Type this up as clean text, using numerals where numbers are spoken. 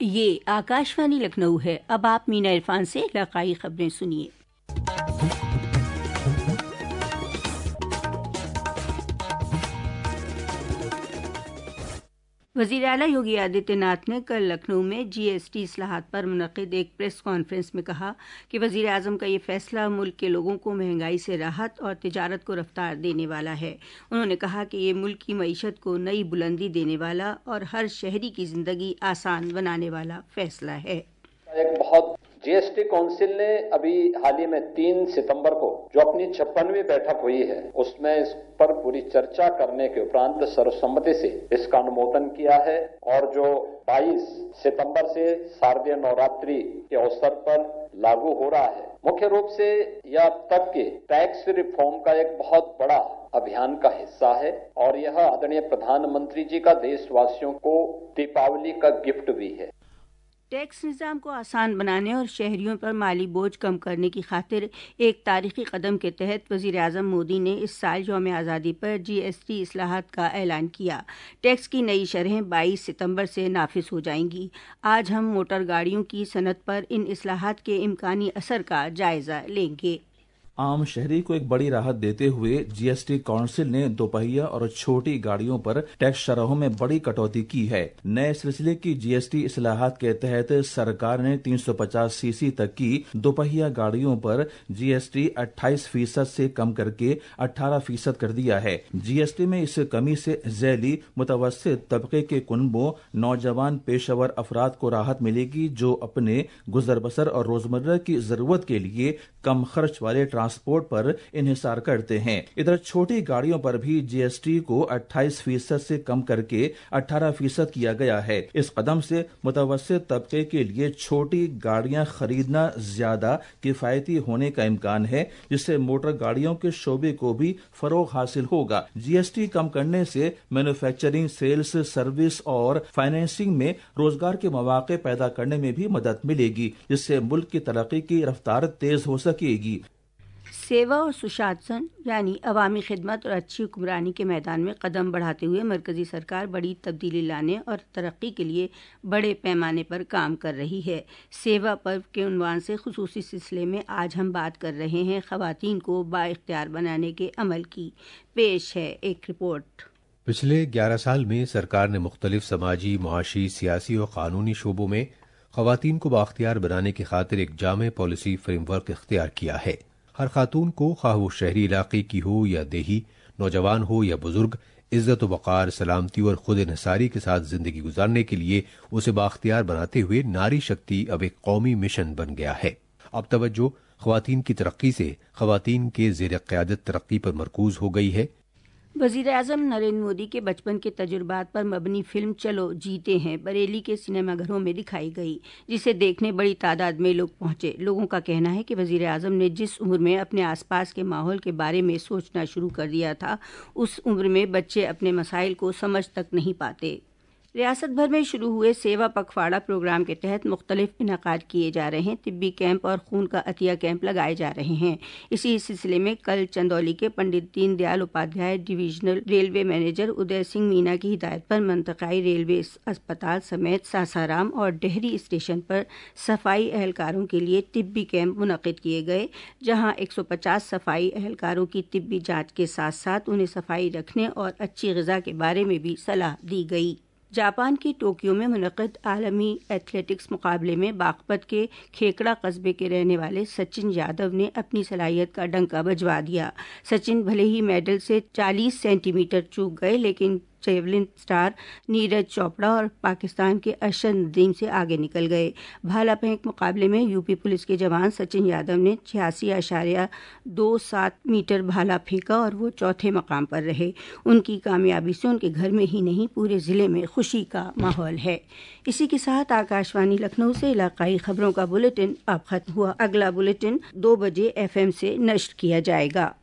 یہ آکاشوانی لکھنؤ ہے۔ اب آپ مینا عرفان سے علاقائی خبریں سنیے۔ وزیر اعلیٰ یوگی آدتیہ ناتھ نے کل لکھنؤ میں جی ایس ٹی اصلاحات پر منعقد ایک پریس کانفرنس میں کہا کہ وزیر اعظم کا یہ فیصلہ ملک کے لوگوں کو مہنگائی سے راحت اور تجارت کو رفتار دینے والا ہے۔ انہوں نے کہا کہ یہ ملک کی معیشت کو نئی بلندی دینے والا اور ہر شہری کی زندگی آسان بنانے والا فیصلہ ہے۔ ایک بہت جی ایس ٹی کونسل نے ابھی حال ہی میں 3 ستمبر کو جو اپنی 56ویں بیٹھک ہوئی ہے اس میں اس پر پوری چرچا کرنے کے اپرانت سروسمتی سے اس کا انمودن کیا ہے، اور جو 22 ستمبر سے شاردیہ نوراتری کے اوسر پر لاگو ہو رہا ہے، مکھیہ روپ سے یہ اب تک کے ٹیکس ریفارم کا ایک بہت بڑا ابھیان کا حصہ ہے، اور یہ آدرنیہ پردھان منتری جی کا دیش واسیوں کو دیپاولی کا گفٹ بھی ہے۔ ٹیکس نظام کو آسان بنانے اور شہریوں پر مالی بوجھ کم کرنے کی خاطر ایک تاریخی قدم کے تحت وزیر اعظم مودی نے اس سال یوم آزادی پر جی ایس ٹی اصلاحات کا اعلان کیا۔ ٹیکس کی نئی شرحیں 22 ستمبر سے نافذ ہو جائیں گی۔ آج ہم موٹر گاڑیوں کی صنعت پر ان اصلاحات کے امکانی اثر کا جائزہ لیں گے۔ عام شہری کو ایک بڑی راحت دیتے ہوئے جی ایس ٹی کونسل نے دوپہیہ اور چھوٹی گاڑیوں پر ٹیکس شرحوں میں بڑی کٹوتی کی ہے۔ نئے سلسلے کی جی ایس ٹی اصلاحات کے تحت سرکار نے 350 سی سی تک کی دوپہیہ گاڑیوں پر جی ایس ٹی 28% سے کم کر کے 18% کر دیا ہے۔ جی ایس ٹی میں اس کمی سے ذیلی متوسط طبقے کے کنبوں، نوجوان پیشہ ور افراد کو راحت ملے گی جو اپنے گزر بسر اور روزمرہ کی ضرورت کے لیے کم خرچ والے ٹرانسپورٹ پر انحصار کرتے ہیں۔ ادھر چھوٹی گاڑیوں پر بھی جی ایس ٹی کو 28% سے کم کر کے 18% کیا گیا ہے۔ اس قدم سے متوسط طبقے کے لیے چھوٹی گاڑیاں خریدنا زیادہ کفایتی ہونے کا امکان ہے، جس سے موٹر گاڑیوں کے شعبے کو بھی فروغ حاصل ہوگا۔ جی ایس ٹی کم کرنے سے مینوفیکچرنگ، سیلز، سروس اور فائنینسنگ میں روزگار کے مواقع پیدا کرنے میں بھی مدد ملے گی، جس سے ملک کی ترقی کی رفتار تیز ہو سکے گی۔ سیوا اور سشاسن یعنی عوامی خدمت اور اچھی حکمرانی کے میدان میں قدم بڑھاتے ہوئے مرکزی سرکار بڑی تبدیلی لانے اور ترقی کے لیے بڑے پیمانے پر کام کر رہی ہے۔ سیوا پرو کے عنوان سے خصوصی سلسلے میں آج ہم بات کر رہے ہیں خواتین کو بااختیار بنانے کے عمل کی۔ پیش ہے ایک رپورٹ۔ پچھلے 11 سال میں سرکار نے مختلف سماجی، معاشی، سیاسی اور قانونی شعبوں میں خواتین کو بااختیار بنانے کی خاطر ایک جامع پالیسی فریم ورک اختیار کیا ہے۔ ہر خاتون کو، خواہ وہ شہری علاقے کی ہو یا دیہی، نوجوان ہو یا بزرگ، عزت و وقار، سلامتی اور خود انحصاری کے ساتھ زندگی گزارنے کے لیے اسے بااختیار بناتے ہوئے ناری شکتی اب ایک قومی مشن بن گیا ہے۔ اب توجہ خواتین کی ترقی سے خواتین کے زیر قیادت ترقی پر مرکوز ہو گئی ہے۔ وزیر اعظم نریندر مودی کے بچپن کے تجربات پر مبنی فلم چلو جیتے ہیں بریلی کے سنیما گھروں میں دکھائی گئی، جسے دیکھنے بڑی تعداد میں لوگ پہنچے۔ لوگوں کا کہنا ہے کہ وزیر اعظم نے جس عمر میں اپنے آس پاس کے ماحول کے بارے میں سوچنا شروع کر دیا تھا، اس عمر میں بچے اپنے مسائل کو سمجھ تک نہیں پاتے۔ ریاست بھر میں شروع ہوئے سیوا پکھواڑا پروگرام کے تحت مختلف انعقاد کیے جا رہے ہیں۔ طبی کیمپ اور خون کا عطیہ کیمپ لگائے جا رہے ہیں۔ اسی سلسلے میں کل چندولی کے Pandit Deen Dayal Upadhyay divisional railway manager Uday Singh Meena کی ہدایت پر منطقائی ریلوے اسپتال سمیت ساسارام اور ڈہری اسٹیشن پر صفائی اہلکاروں کے لیے طبی کیمپ منعقد کیے گئے، جہاں 150 صفائی اہلکاروں کی طبی جانچ کے ساتھ ساتھ انہیں صفائی رکھنے اور اچھی غذا کے بارے میں بھی صلاح دی گئی۔ جاپان کے ٹوکیو میں منعقد عالمی ایتھلیٹکس مقابلے میں باغپت کے کھیکڑا قصبے کے رہنے والے سچن یادو نے اپنی صلاحیت کا ڈنکا بجوا دیا۔ سچن بھلے ہی میڈل سے 40 سینٹی میٹر چوک گئے، لیکن جیولن اسٹار نیرج چوپڑا اور پاکستان کے ارشد ندیم سے آگے نکل گئے۔ بھالا پھینک مقابلے میں یو پی پولیس کے جوان سچن یادو نے 86.27 میٹر بھالا پھینکا اور وہ چوتھے مقام پر رہے۔ ان کی کامیابی سے ان کے گھر میں ہی نہیں پورے ضلع میں خوشی کا ماحول ہے۔ اسی کے ساتھ آکاشوانی لکھنؤ سے علاقائی خبروں کا بلیٹن اب ختم ہوا۔ اگلا بلیٹن 2 بجے FM سے نشر کیا جائے گا۔